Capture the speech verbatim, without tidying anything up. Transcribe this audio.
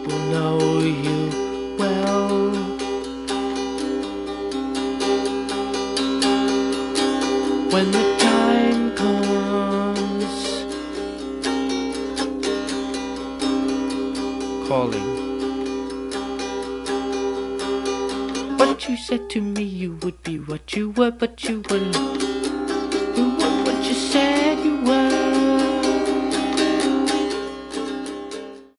will know you well. When the time comes, calling. But you said to me you would be what you were, but you were not.